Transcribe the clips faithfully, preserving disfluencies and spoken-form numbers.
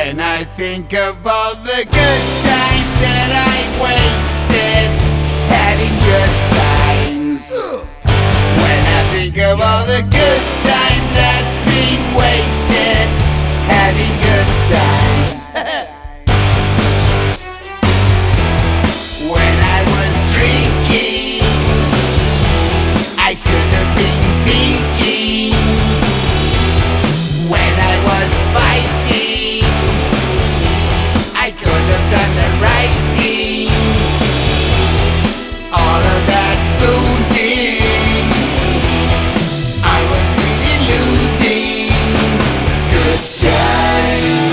When I think of all the good times that I wasted having good times. When I think of all the good times that's been wasted having good times. When I was drinking, I should have been thinking. When I was fighting, I could have done the right thing. All of that boozing, I was really losing. Good time,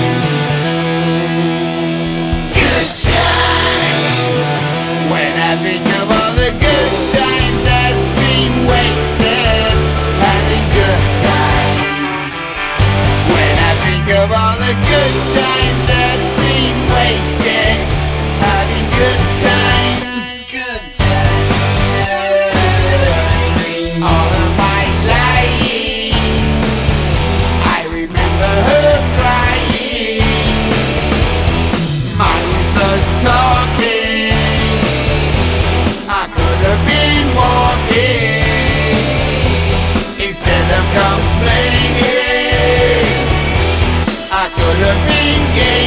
good time. When I think of all the good times that's been wasted having good times. When I think of all the good times that's been wasted having good times. Good times. All of my lying, I remember her crying. My useless talking, I could have been walking instead of complaining. I could have been gay.